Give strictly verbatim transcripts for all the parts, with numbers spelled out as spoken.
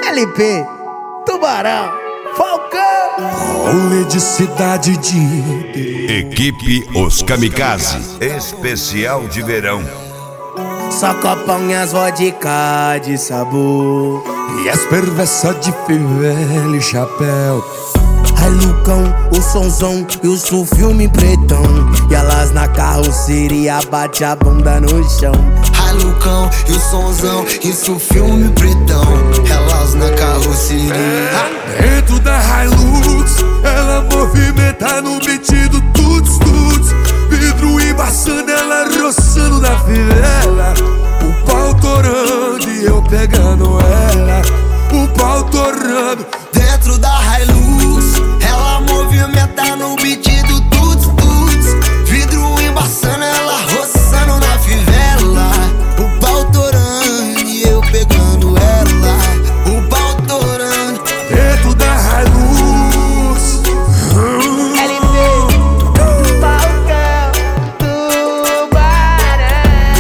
L P, Tubarão, Falcão. Rolê de cidade de Equipe Os Kamikaze, especial de verão. Só copão e as vodka de sabor e as perversas de fivela e chapéu. Ai Lucão, o sonzão e o sul filme pretão. E elas na carroceria bate a bunda no chão. Ai Lucão e o sonzão, isso filme pretão. Elas na carroceria. Dentro da Hilux, ela movimenta no beat do tuts tuts. Vidro embaçando, ela roçando na fivela. O pau torando e eu pegando ela. O pau torando. Dentro da Hilux, ela movimenta no beat do tuts tuts. Vidro embaçando, ela roçando na fivela. O pau torando e eu pegando ela. O pau torando. Dentro da Hilux. L P, Falcão, Tubarão.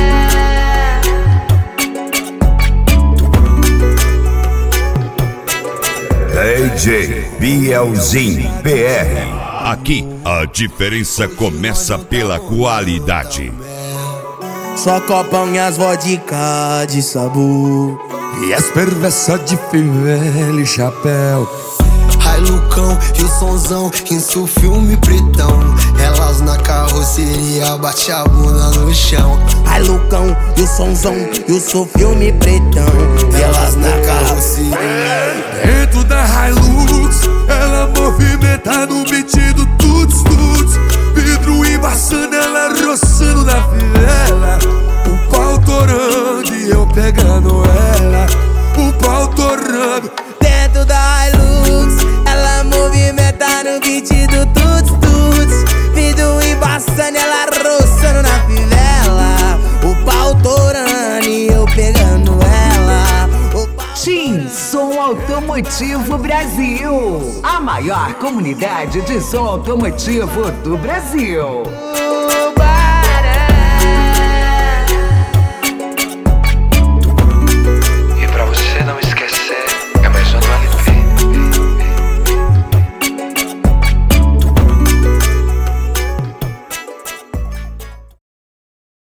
D J Bielzinho P R. Aqui a diferença começa pela qualidade. Só copão e as vodka de sabor E as perversas de fivela e chapéu. Ai Lucão e o sonzão, isso filme pretão. Elas na carroceria bate a bunda no chão. Ai Lucão e o sonzão e o sul filme pretão. E elas na carroceria. Dentro da Hilux, ela movimenta no beat do tuts tuts. Vidro embaçando, ela roçando na fivela. O pau torando e eu pegando ela. O pau torando. Dentro da Hilux, ela movimenta no beat do tuts tuts. Vidro embaçando, ela roçando na fivela. O pau torando e eu pegando ela. O pau... Tim Som Automotivo Brasil, a maior comunidade de som automotivo do Brasil.